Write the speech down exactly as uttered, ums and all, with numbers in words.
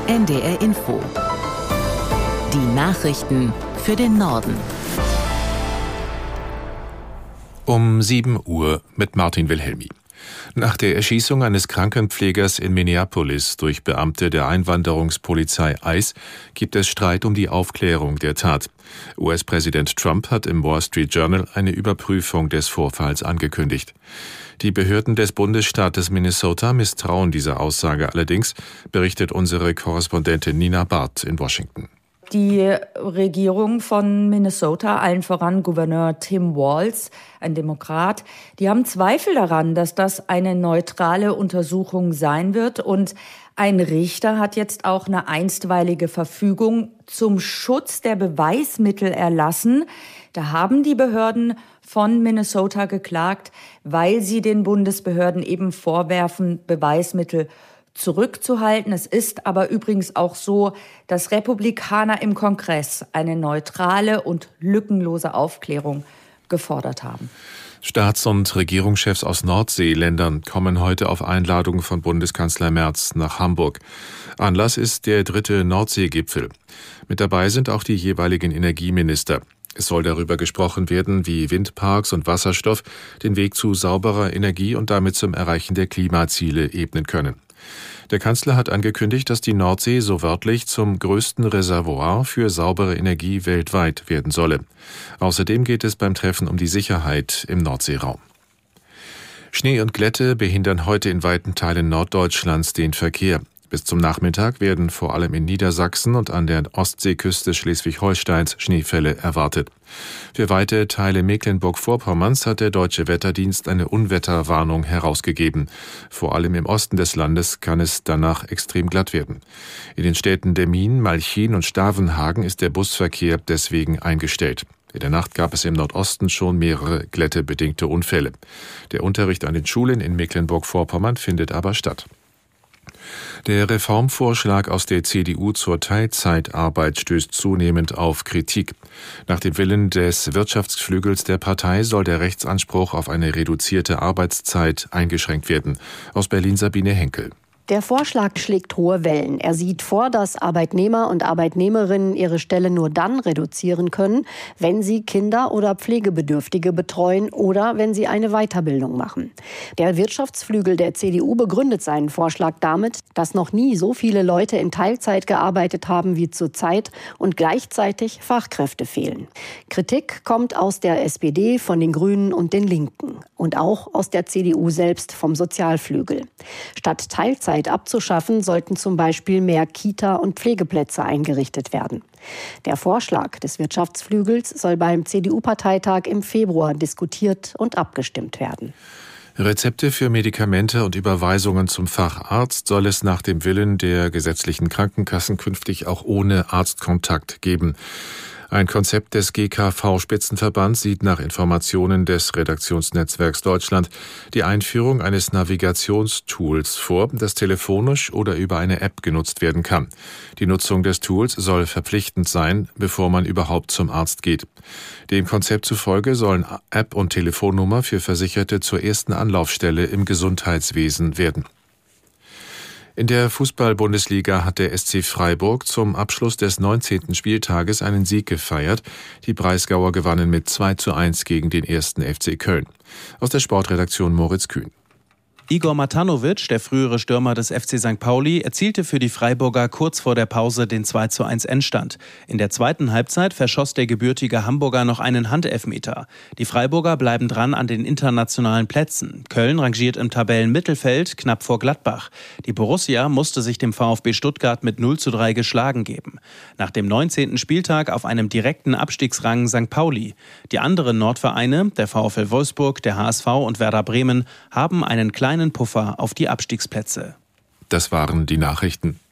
N D R Info. Die Nachrichten für den Norden. Um sieben Uhr mit Martin Wilhelmi. Nach der Erschießung eines Krankenpflegers in Minneapolis durch Beamte der Einwanderungspolizei ICE gibt es Streit um die Aufklärung der Tat. U S-Präsident Trump hat im Wall Street Journal eine Überprüfung des Vorfalls angekündigt. Die Behörden des Bundesstaates Minnesota misstrauen dieser Aussage allerdings, berichtet unsere Korrespondentin Nina Barth in Washington. Die Regierung von Minnesota, allen voran Gouverneur Tim Walz, ein Demokrat, die haben Zweifel daran, dass das eine neutrale Untersuchung sein wird. Und ein Richter hat jetzt auch eine einstweilige Verfügung zum Schutz der Beweismittel erlassen. Da haben die Behörden von Minnesota geklagt, weil sie den Bundesbehörden eben vorwerfen, Beweismittel zurückzuhalten. Es ist aber übrigens auch so, dass Republikaner im Kongress eine neutrale und lückenlose Aufklärung gefordert haben. Staats- und Regierungschefs aus Nordseeländern kommen heute auf Einladung von Bundeskanzler Merz nach Hamburg. Anlass ist der dritte Nordseegipfel. Mit dabei sind auch die jeweiligen Energieminister. Es soll darüber gesprochen werden, wie Windparks und Wasserstoff den Weg zu sauberer Energie und damit zum Erreichen der Klimaziele ebnen können. Der Kanzler hat angekündigt, dass die Nordsee so wörtlich zum größten Reservoir für saubere Energie weltweit werden solle. Außerdem geht es beim Treffen um die Sicherheit im Nordseeraum. Schnee und Glätte behindern heute in weiten Teilen Norddeutschlands den Verkehr. Bis zum Nachmittag werden vor allem in Niedersachsen und an der Ostseeküste Schleswig-Holsteins Schneefälle erwartet. Für weite Teile Mecklenburg-Vorpommerns hat der Deutsche Wetterdienst eine Unwetterwarnung herausgegeben. Vor allem im Osten des Landes kann es danach extrem glatt werden. In den Städten Demmin, Malchin und Stavenhagen ist der Busverkehr deswegen eingestellt. In der Nacht gab es im Nordosten schon mehrere glättebedingte Unfälle. Der Unterricht an den Schulen in Mecklenburg-Vorpommern findet aber statt. Der Reformvorschlag aus der C D U zur Teilzeitarbeit stößt zunehmend auf Kritik. Nach dem Willen des Wirtschaftsflügels der Partei soll der Rechtsanspruch auf eine reduzierte Arbeitszeit eingeschränkt werden. Aus Berlin Sabine Henkel. Der Vorschlag schlägt hohe Wellen. Er sieht vor, dass Arbeitnehmer und Arbeitnehmerinnen ihre Stelle nur dann reduzieren können, wenn sie Kinder oder Pflegebedürftige betreuen oder wenn sie eine Weiterbildung machen. Der Wirtschaftsflügel der C D U begründet seinen Vorschlag damit, dass noch nie so viele Leute in Teilzeit gearbeitet haben wie zurzeit und gleichzeitig Fachkräfte fehlen. Kritik kommt aus der S P D, von den Grünen und den Linken und auch aus der C D U selbst vom Sozialflügel. Statt Teilzeit abzuschaffen, sollten zum Beispiel mehr Kita- und Pflegeplätze eingerichtet werden. Der Vorschlag des Wirtschaftsflügels soll beim C D U-Parteitag im Februar diskutiert und abgestimmt werden. Rezepte für Medikamente und Überweisungen zum Facharzt soll es nach dem Willen der gesetzlichen Krankenkassen künftig auch ohne Arztkontakt geben. Ein Konzept des G K V-Spitzenverbands sieht nach Informationen des Redaktionsnetzwerks Deutschland die Einführung eines Navigationstools vor, das telefonisch oder über eine App genutzt werden kann. Die Nutzung des Tools soll verpflichtend sein, bevor man überhaupt zum Arzt geht. Dem Konzept zufolge sollen App und Telefonnummer für Versicherte zur ersten Anlaufstelle im Gesundheitswesen werden. In der Fußball-Bundesliga hat der S C Freiburg zum Abschluss des neunzehnten Spieltages einen Sieg gefeiert. Die Breisgauer gewannen mit zwei zu eins gegen den ersten F C Köln. Aus der Sportredaktion Moritz Kühn. Igor Matanovic, der frühere Stürmer des F C Sankt Pauli, erzielte für die Freiburger kurz vor der Pause den zwei zu eins Endstand. In der zweiten Halbzeit verschoss der gebürtige Hamburger noch einen Handelfmeter. Die Freiburger bleiben dran an den internationalen Plätzen. Köln rangiert im Tabellenmittelfeld knapp vor Gladbach. Die Borussia musste sich dem VfB Stuttgart mit null zu drei geschlagen geben. Nach dem neunzehnten Spieltag auf einem direkten Abstiegsrang Sankt Pauli. Die anderen Nordvereine, der VfL Wolfsburg, der H S V und Werder Bremen, haben einen kleinen Puffer auf die Abstiegsplätze. Das waren die Nachrichten.